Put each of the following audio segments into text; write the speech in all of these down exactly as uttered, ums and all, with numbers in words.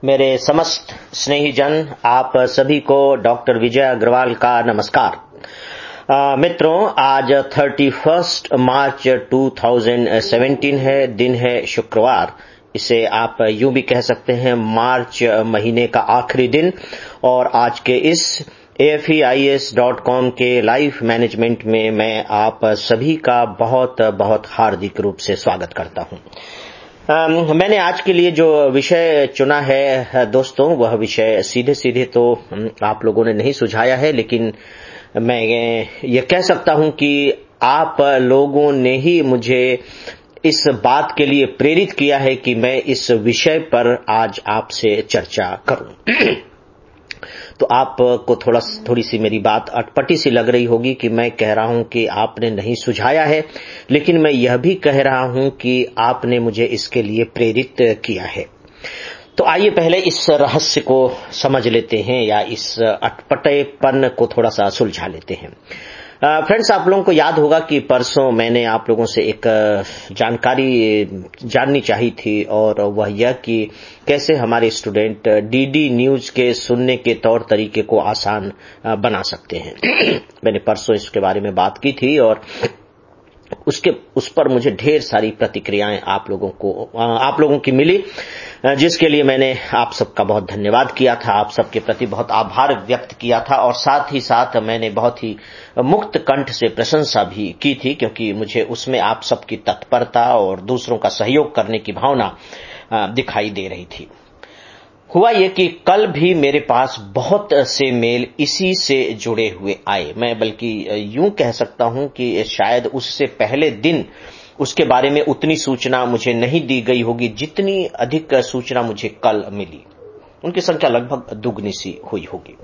मेरे समस्त स्नेहीजन, आप सभी को डॉक्टर विजय अग्रवाल का नमस्कार। आ, मित्रों, आज इकतीस मार्च दो हज़ार सत्रह है, दिन है शुक्रवार। इसे आप यूं भी कह सकते हैं मार्च महीने का आखिरी दिन। और आज के इस A F E I A S dot com के लाइफ मैनेजमेंट में मैं आप सभी का बहुत बहुत हार्दिक रूप से स्वागत करता हूं। Um, मैंने आज के लिए जो विषय चुना है दोस्तों, वह विषय सीधे सीधे तो आप लोगों ने नहीं सुझाया है, लेकिन मैं ये कह सकता हूं कि आप लोगों ने ही मुझे इस बात के लिए प्रेरित किया है कि मैं इस विषय पर आज आपसे चर्चा करूं। तो आपको थोड़ा थोड़ी सी मेरी बात अटपटी सी लग रही होगी कि मैं कह रहा हूं कि आपने नहीं सुझाया है, लेकिन मैं यह भी कह रहा हूं कि आपने मुझे इसके लिए प्रेरित किया है। तो आइए पहले इस रहस्य को समझ लेते हैं, या इस अटपटेपन को थोड़ा सा सुलझा लेते हैं। फ्रेंड्स, आप लोगों को याद होगा कि परसों मैंने आप लोगों से एक जानकारी जाननी चाहिए थी, और वह यह कि कैसे हमारे स्टूडेंट डीडी न्यूज के सुनने के तौर तरीके को आसान बना सकते हैं। मैंने परसों इसके बारे में बात की थी, और उसके उस पर मुझे ढेर सारी प्रतिक्रियाएं आप लोगों को आप लोगों की मिली, जिसके लिए मैंने आप सबका बहुत धन्यवाद किया था, आप सबके प्रति बहुत आभार व्यक्त किया था, और साथ ही साथ मैंने बहुत ही मुक्त कंठ से प्रशंसा भी की थी, क्योंकि मुझे उसमें आप सबकी तत्परता और दूसरों का सहयोग करने की भावना दिखाई दे रही थी। हुआ ये कि कल भी मेरे पास बहुत से मेल इसी से जुड़े हुए आए। मैं बल्कि यूं कह सकता हूं कि शायद उससे पहले दिन उसके बारे में उतनी सूचना मुझे नहीं दी गई होगी जितनी अधिक सूचना मुझे कल मिली। उनकी संख्या लगभग दुगनी सी हुई होगी,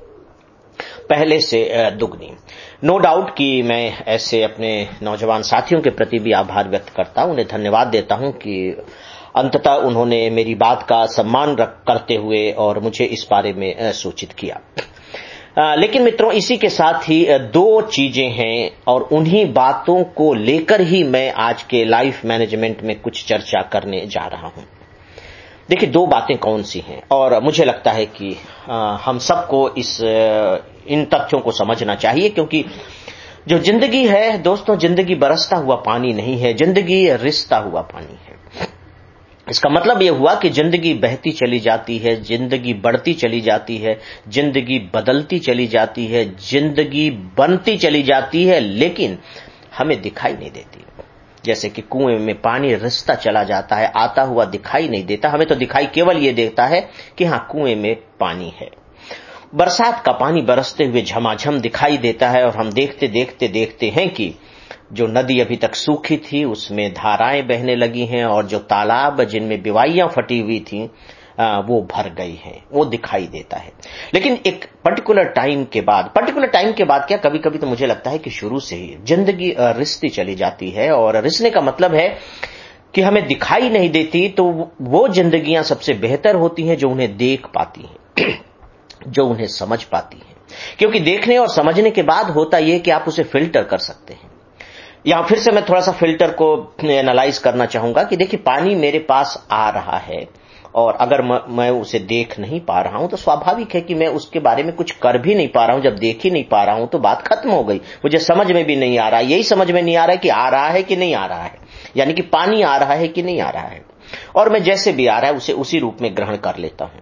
पहले से दुगनी। नो डाउट कि मैं ऐसे अपने नौजवान साथियों के प्रति भी आभार व्यक्त करता हूं, उन्हें धन्यवाद देता हूं कि अंततः उन्होंने मेरी बात का सम्मान करते हुए और मुझे इस बारे में सूचित किया। आ, लेकिन मित्रों, इसी के साथ ही दो चीजें हैं, और उन्हीं बातों को लेकर ही मैं आज के लाइफ मैनेजमेंट में कुछ चर्चा करने जा रहा हूं। देखिए, दो बातें कौन सी हैं, और मुझे लगता है कि आ, हम सबको इस इन तथ्यों को समझना चाहिए, क्योंकि जो जिंदगी है दोस्तों, जिंदगी बरसता हुआ पानी नहीं है, जिंदगी रिसता हुआ पानी है। इसका मतलब यह हुआ कि जिंदगी बहती चली जाती है, जिंदगी बढ़ती चली जाती है, जिंदगी बदलती चली जाती है, जिंदगी बनती चली जाती है, लेकिन हमें दिखाई नहीं देती। जैसे कि कुएं में पानी रिसता चला जाता है, आता हुआ दिखाई नहीं देता। हमें तो दिखाई केवल ये देता है कि हाँ, कुएं में पानी है। बरसात का पानी बरसते हुए झमाझम दिखाई देता है, और हम देखते देखते देखते हैं कि जो नदी अभी तक सूखी थी उसमें धाराएं बहने लगी हैं, और जो तालाब जिनमें बिवाइयां फटी हुई थी वो भर गई हैं, वो दिखाई देता है। लेकिन एक पर्टिकुलर टाइम के बाद पर्टिकुलर टाइम के बाद क्या, कभी कभी तो मुझे लगता है कि शुरू से ही जिंदगी रिसती चली जाती है। और रिसने का मतलब है कि हमें दिखाई नहीं देती, तो वो जिंदगियां सबसे बेहतर होती हैं जो उन्हें देख पाती हैं, जो उन्हें समझ पाती हैं। क्योंकि देखने और समझने के बाद होता यह कि आप उसे फिल्टर कर सकते हैं। यहां फिर से मैं थोड़ा सा फिल्टर को एनालाइज करना चाहूंगा कि देखिए, पानी मेरे पास आ रहा है, और अगर मैं उसे देख नहीं पा रहा हूं तो स्वाभाविक है कि मैं उसके बारे में कुछ कर भी नहीं पा रहा हूं। जब देख ही नहीं पा रहा हूं तो बात खत्म हो गई। मुझे समझ में भी नहीं आ रहा है, यही समझ में नहीं आ रहा है कि आ रहा है कि नहीं आ रहा है, यानी कि पानी आ रहा है कि नहीं आ रहा है, और मैं जैसे भी आ रहा है उसे उसी रूप में ग्रहण कर लेता हूं।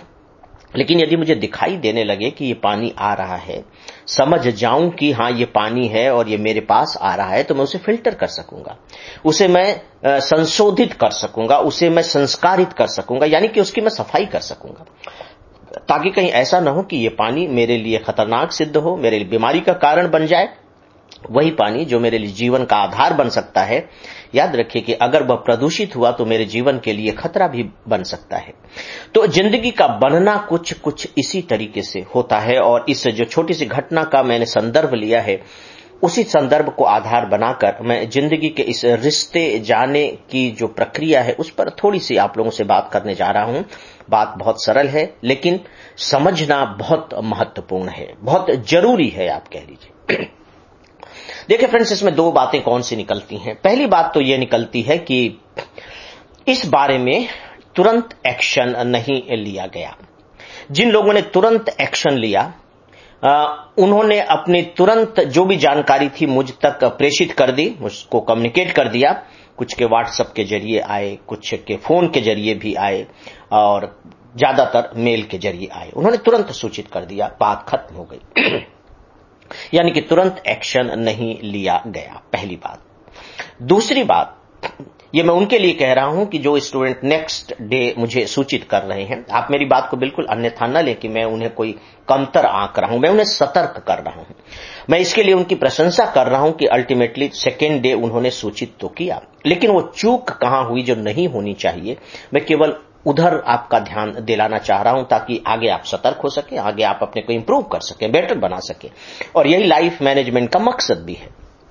लेकिन यदि मुझे दिखाई देने लगे कि ये पानी आ रहा है, समझ जाऊं कि हाँ ये पानी है और ये मेरे पास आ रहा है, तो मैं उसे फिल्टर कर सकूंगा, उसे मैं संशोधित कर सकूंगा, उसे मैं संस्कारित कर सकूंगा, यानी कि उसकी मैं सफाई कर सकूंगा, ताकि कहीं ऐसा ना हो कि ये पानी मेरे लिए खतरनाक सिद्ध हो, मेरे लिए बीमारी का कारण बन जाए। वही पानी जो मेरे लिए जीवन का आधार बन सकता है, याद रखिए कि अगर वह प्रदूषित हुआ तो मेरे जीवन के लिए खतरा भी बन सकता है। तो जिंदगी का बनना कुछ कुछ इसी तरीके से होता है, और इस जो छोटी सी घटना का मैंने संदर्भ लिया है, उसी संदर्भ को आधार बनाकर मैं जिंदगी के इस रिश्ते जाने की जो प्रक्रिया है उस पर थोड़ी सी आप लोगों से बात करने जा रहा हूं। बात बहुत सरल है, लेकिन समझना बहुत महत्वपूर्ण है, बहुत जरूरी है, आप कह लीजिए। देखिए फ्रेंड्स, इसमें दो बातें कौन सी निकलती हैं। पहली बात तो यह निकलती है कि इस बारे में तुरंत एक्शन नहीं लिया गया। जिन लोगों ने तुरंत एक्शन लिया आ, उन्होंने अपनी तुरंत जो भी जानकारी थी मुझ तक प्रेषित कर दी, मुझको कम्युनिकेट कर दिया। कुछ के व्हाट्सएप के जरिए आए, कुछ के फोन के जरिए भी आए और ज्यादातर मेल के जरिए आए। उन्होंने तुरंत सूचित कर दिया, बात खत्म हो गई। यानी कि तुरंत एक्शन नहीं लिया गया, पहली बात। दूसरी बात, ये मैं उनके लिए कह रहा हूं कि जो स्टूडेंट नेक्स्ट डे मुझे सूचित कर रहे हैं, आप मेरी बात को बिल्कुल अन्यथा न लें कि मैं उन्हें कोई कमतर आंक रहा हूं, मैं उन्हें सतर्क कर रहा हूं। मैं इसके लिए उनकी प्रशंसा कर रहा हूं कि अल्टीमेटली सेकेंड डे उन्होंने सूचित तो किया, लेकिन वो चूक कहां हुई जो नहीं होनी चाहिए, मैं केवल उधर आपका ध्यान दिलाना चाह रहा हूं ताकि आगे आप सतर्क हो सके, आगे आप अपने को इंप्रूव कर सकें, बेटर बना सकें। और यही लाइफ मैनेजमेंट का मकसद भी है।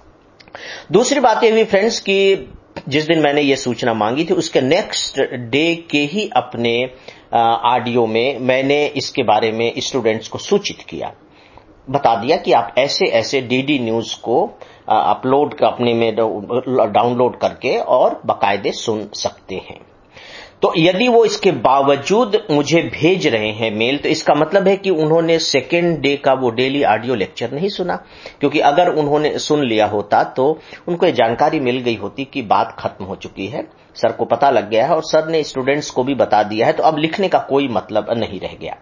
दूसरी बात यह हुई फ्रेंड्स कि जिस दिन मैंने ये सूचना मांगी थी उसके नेक्स्ट डे के ही अपने ऑडियो में मैंने इसके बारे में स्टूडेंट्स को सूचित किया, बता दिया कि आप ऐसे ऐसे डीडी न्यूज को अपलोड अपने में डाउनलोड करके और बाकायदे सुन सकते हैं। तो यदि वो इसके बावजूद मुझे भेज रहे हैं मेल, तो इसका मतलब है कि उन्होंने सेकेंड डे का वो डेली ऑडियो लेक्चर नहीं सुना, क्योंकि अगर उन्होंने सुन लिया होता तो उनको ये जानकारी मिल गई होती कि बात खत्म हो चुकी है, सर को पता लग गया है और सर ने स्टूडेंट्स को भी बता दिया है, तो अब लिखने का कोई मतलब नहीं रह गया।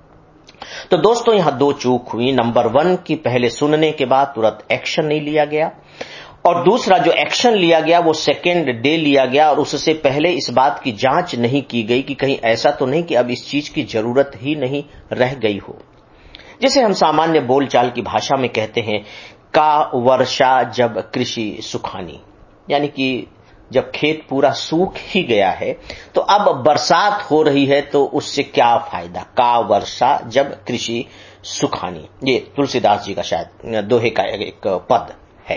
तो दोस्तों यहां दो चूक हुई। नंबर वन की पहले सुनने के बाद तुरंत एक्शन नहीं लिया गया, और दूसरा जो एक्शन लिया गया वो सेकेंड डे लिया गया और उससे पहले इस बात की जांच नहीं की गई कि कहीं ऐसा तो नहीं कि अब इस चीज की जरूरत ही नहीं रह गई हो। जिसे हम सामान्य बोलचाल की भाषा में कहते हैं का वर्षा जब कृषि सुखानी, यानी कि जब खेत पूरा सूख ही गया है तो अब बरसात हो रही है तो उससे क्या फायदा। का वर्षा जब कृषि सुखानी, ये तुलसीदास जी का शायद दोहे का एक पद है।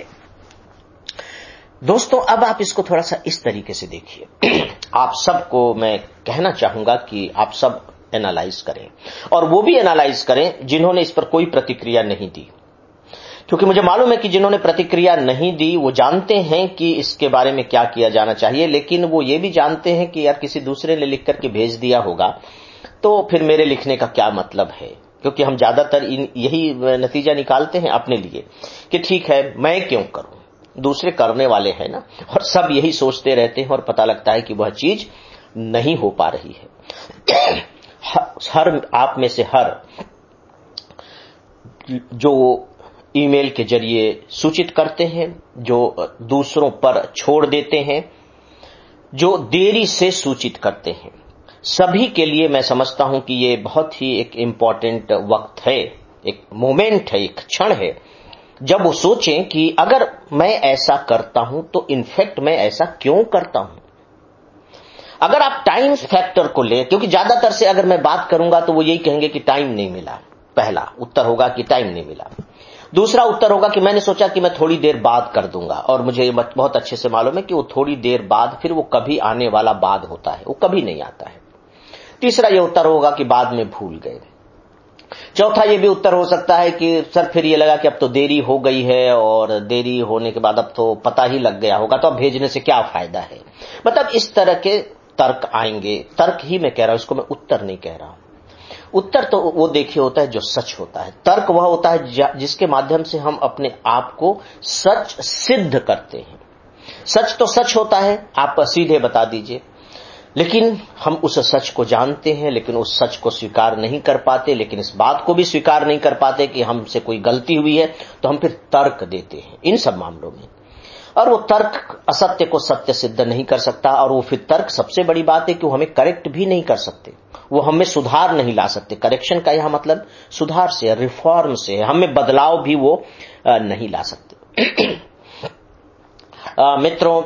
दोस्तों अब आप इसको थोड़ा सा इस तरीके से देखिए। आप सबको मैं कहना चाहूंगा कि आप सब एनालाइज करें, और वो भी एनालाइज करें जिन्होंने इस पर कोई प्रतिक्रिया नहीं दी, क्योंकि मुझे मालूम है कि जिन्होंने प्रतिक्रिया नहीं दी वो जानते हैं कि इसके बारे में क्या किया जाना चाहिए, लेकिन वो ये भी जानते हैं कि यार किसी दूसरे ने लिख करके भेज दिया होगा तो फिर मेरे लिखने का क्या मतलब है, क्योंकि हम ज्यादातर यही नतीजा निकालते हैं अपने लिए कि ठीक है मैं क्यों करूं, दूसरे करने वाले हैं ना, और सब यही सोचते रहते हैं और पता लगता है कि वह चीज नहीं हो पा रही है। हर आप में से हर जो ईमेल के जरिए सूचित करते हैं, जो दूसरों पर छोड़ देते हैं, जो देरी से सूचित करते हैं, सभी के लिए मैं समझता हूं कि ये बहुत ही एक इम्पॉर्टेंट वक्त है, एक मोमेंट है, एक क्षण है जब वो सोचें कि अगर मैं ऐसा करता हूं तो इनफैक्ट मैं ऐसा क्यों करता हूं। अगर आप टाइम फैक्टर को ले, क्योंकि ज्यादातर से अगर मैं बात करूंगा तो वो यही कहेंगे कि टाइम नहीं मिला, पहला उत्तर होगा कि टाइम नहीं मिला। दूसरा उत्तर होगा कि मैंने सोचा कि मैं थोड़ी देर बाद कर दूंगा, और मुझे बहुत अच्छे से मालूम है कि वो थोड़ी देर बाद फिर वो कभी आने वाला बाद होता है, वो कभी नहीं आता है। तीसरा ये उत्तर होगा कि बाद में भूल गए। चौथा ये भी उत्तर हो सकता है कि सर फिर ये लगा कि अब तो देरी हो गई है, और देरी होने के बाद अब तो पता ही लग गया होगा, तो अब भेजने से क्या फायदा है। मतलब इस तरह के तर्क आएंगे। तर्क ही मैं कह रहा हूं, इसको मैं उत्तर नहीं कह रहा हूं। उत्तर तो वो देखिए होता है जो सच होता है, तर्क वह होता है जिसके माध्यम से हम अपने आप को सच सिद्ध करते हैं। सच तो सच होता है, आप सीधे बता दीजिए, लेकिन हम उस सच को जानते हैं, लेकिन उस सच को स्वीकार नहीं कर पाते, लेकिन इस बात को भी स्वीकार नहीं कर पाते कि हमसे कोई गलती हुई है, तो हम फिर तर्क देते हैं इन सब मामलों में। और वो तर्क असत्य को सत्य सिद्ध नहीं कर सकता, और वो फिर तर्क सबसे बड़ी बात है कि वो हमें करेक्ट भी नहीं कर सकते, वो हमें सुधार नहीं ला सकते। करेक्शन का यह मतलब सुधार से, रिफॉर्म से, हमें बदलाव भी वो नहीं ला सकते। मित्रों,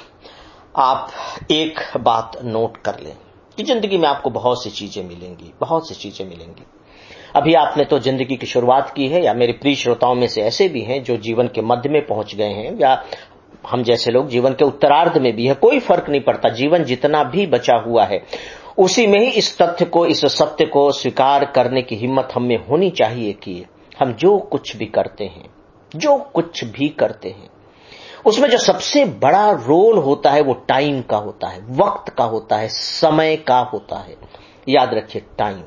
आप एक बात नोट कर लें कि जिंदगी में आपको बहुत सी चीजें मिलेंगी, बहुत सी चीजें मिलेंगी। अभी आपने तो जिंदगी की शुरुआत की है, या मेरे प्रिय श्रोताओं में से ऐसे भी हैं जो जीवन के मध्य में पहुंच गए हैं, या हम जैसे लोग जीवन के उत्तरार्ध में भी है। कोई फर्क नहीं पड़ता, जीवन जितना भी बचा हुआ है उसी में ही इस तथ्य को, इस सत्य को स्वीकार करने की हिम्मत हम में होनी चाहिए कि हम जो कुछ भी करते हैं, जो कुछ भी करते हैं उसमें जो सबसे बड़ा रोल होता है वो टाइम का होता है, वक्त का होता है, समय का होता है। याद रखिए टाइम,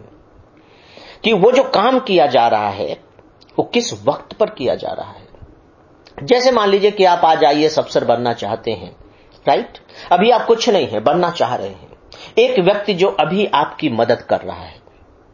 कि वो जो काम किया जा रहा है वो किस वक्त पर किया जा रहा है। जैसे मान लीजिए कि आप आज आईएएस अफसर बनना चाहते हैं, राइट? अभी आप कुछ नहीं है, बनना चाह रहे हैं। एक व्यक्ति जो अभी आपकी मदद कर रहा है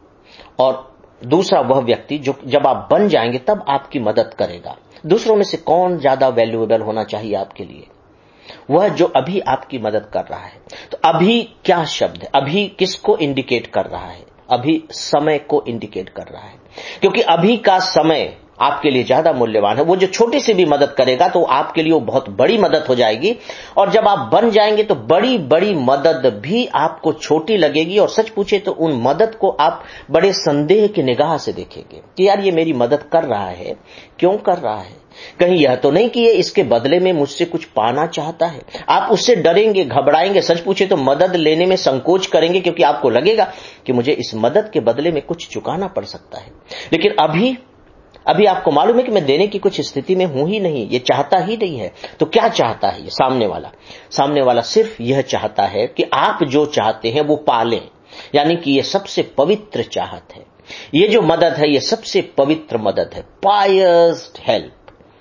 और दूसरा वह व्यक्ति जो जब आप बन जाएंगे तब आपकी मदद करेगा। दूसरों में से कौन ज्यादा वैल्यूएबल होना चाहिए आपके लिए? वह जो अभी आपकी मदद कर रहा है। तो अभी क्या शब्द है? अभी किसको इंडिकेट कर रहा है? अभी समय को इंडिकेट कर रहा है, क्योंकि अभी का समय आपके लिए ज्यादा मूल्यवान है। वो जो छोटी सी भी मदद करेगा तो आपके लिए वो बहुत बड़ी मदद हो जाएगी, और जब आप बन जाएंगे तो बड़ी बड़ी मदद भी आपको छोटी लगेगी, और सच पूछे तो उन मदद को आप बड़े संदेह की निगाह से देखेंगे कि यार ये मेरी मदद कर रहा है, क्यों कर रहा है? कहीं यह तो नहीं कि ये इसके बदले में मुझसे कुछ पाना चाहता है? आप उससे डरेंगे, घबराएंगे, सच पूछे तो मदद लेने में संकोच करेंगे, क्योंकि आपको लगेगा कि मुझे इस मदद के बदले में कुछ चुकाना पड़ सकता है। लेकिन अभी अभी आपको मालूम है कि मैं देने की कुछ स्थिति में हूं ही नहीं, ये चाहता ही नहीं है। तो क्या चाहता है ये सामने वाला? सामने वाला सिर्फ यह चाहता है कि आप जो चाहते हैं वो पालें, यानी कि ये सबसे पवित्र चाहत है। ये जो मदद है ये सबसे पवित्र मदद है, पायस हेल्प,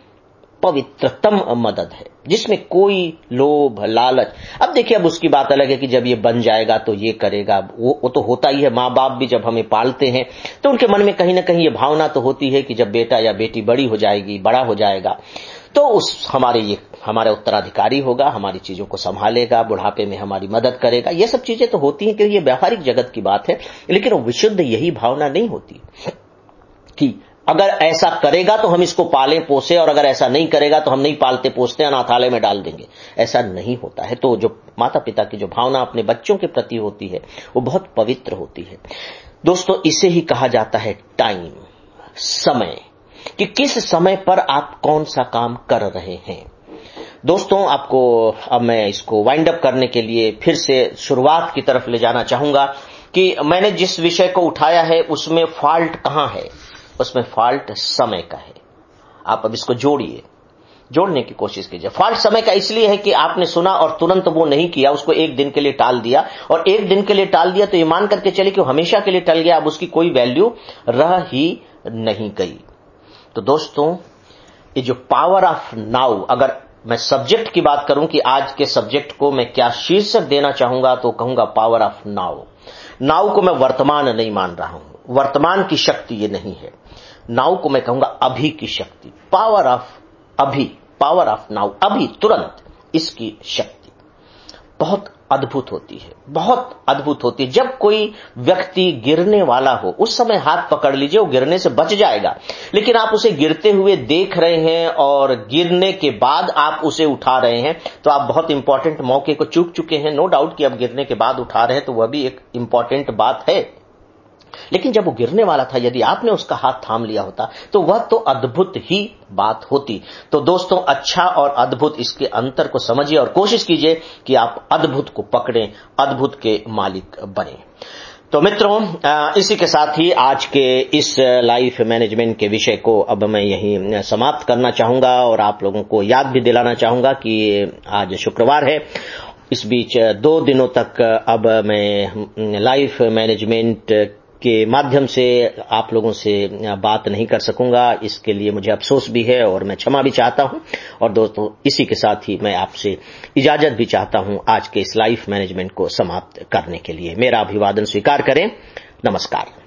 पवित्रतम मदद है, जिसमें कोई लोभ लालच। अब देखिए, अब उसकी बात अलग है कि जब ये बन जाएगा तो ये करेगा, वो, वो तो होता ही है। माँ बाप भी जब हमें पालते हैं तो उनके मन में कहीं ना कहीं ये भावना तो होती है कि जब बेटा या बेटी बड़ी हो जाएगी, बड़ा हो जाएगा, तो उस हमारे ये हमारा उत्तराधिकारी होगा, हमारी चीजों को संभालेगा, बुढ़ापे में हमारी मदद करेगा। ये सब चीजें तो होती हैं कि ये व्यावहारिक जगत की बात है, लेकिन वो विशुद्ध यही भावना नहीं होती कि अगर ऐसा करेगा तो हम इसको पाले पोसे, और अगर ऐसा नहीं करेगा तो हम नहीं पालते पोसते, अनाथालय में डाल देंगे। ऐसा नहीं होता है। तो जो माता पिता की जो भावना अपने बच्चों के प्रति होती है वो बहुत पवित्र होती है। दोस्तों, इसे ही कहा जाता है टाइम, समय, कि किस समय पर आप कौन सा काम कर रहे हैं। दोस्तों, आपको अब मैं इसको वाइंड अप करने के लिए फिर से शुरुआत की तरफ ले जाना चाहूंगा कि मैंने जिस विषय को उठाया है उसमें फॉल्ट कहां है? उसमें फॉल्ट समय का है। आप अब इसको जोड़िए, जोड़ने की कोशिश कीजिए। फॉल्ट समय का इसलिए है कि आपने सुना और तुरंत वो नहीं किया, उसको एक दिन के लिए टाल दिया, और एक दिन के लिए टाल दिया तो ये मान करके चले कि वो हमेशा के लिए टल गया, अब उसकी कोई वैल्यू रह ही नहीं गई। तो दोस्तों, ये जो पावर ऑफ नाउ, अगर मैं सब्जेक्ट की बात करूं कि आज के सब्जेक्ट को मैं क्या शीर्षक देना चाहूंगा, तो कहूंगा पावर ऑफ नाउ। नाउ को मैं वर्तमान नहीं मान रहा हूं, वर्तमान की शक्ति ये नहीं है। नाउ को मैं कहूंगा अभी की शक्ति, पावर ऑफ अभी, पावर ऑफ नाउ, अभी तुरंत इसकी शक्ति बहुत अद्भुत होती है, बहुत अद्भुत होती है। जब कोई व्यक्ति गिरने वाला हो उस समय हाथ पकड़ लीजिए, वो गिरने से बच जाएगा। लेकिन आप उसे गिरते हुए देख रहे हैं और गिरने के बाद आप उसे उठा रहे हैं, तो आप बहुत इंपॉर्टेंट मौके को चूक चुके हैं। नो डाउट कि अब गिरने के बाद उठा रहे हैं तो वह भी एक इंपॉर्टेंट बात है, लेकिन जब वो गिरने वाला था, यदि आपने उसका हाथ थाम लिया होता तो वह तो अद्भुत ही बात होती। तो दोस्तों, अच्छा और अद्भुत, इसके अंतर को समझिए और कोशिश कीजिए कि आप अद्भुत को पकड़ें, अद्भुत के मालिक बने। तो मित्रों, इसी के साथ ही आज के इस लाइफ मैनेजमेंट के विषय को अब मैं यहीं समाप्त करना चाहूंगा, और आप लोगों को याद भी दिलाना चाहूंगा कि आज शुक्रवार है। इस बीच दो दिनों तक अब मैं लाइफ मैनेजमेंट के माध्यम से आप लोगों से बात नहीं कर सकूंगा। इसके लिए मुझे अफसोस भी है और मैं क्षमा भी चाहता हूं। और दोस्तों, इसी के साथ ही मैं आपसे इजाजत भी चाहता हूं आज के इस लाइफ मैनेजमेंट को समाप्त करने के लिए। मेरा अभिवादन स्वीकार करें। नमस्कार।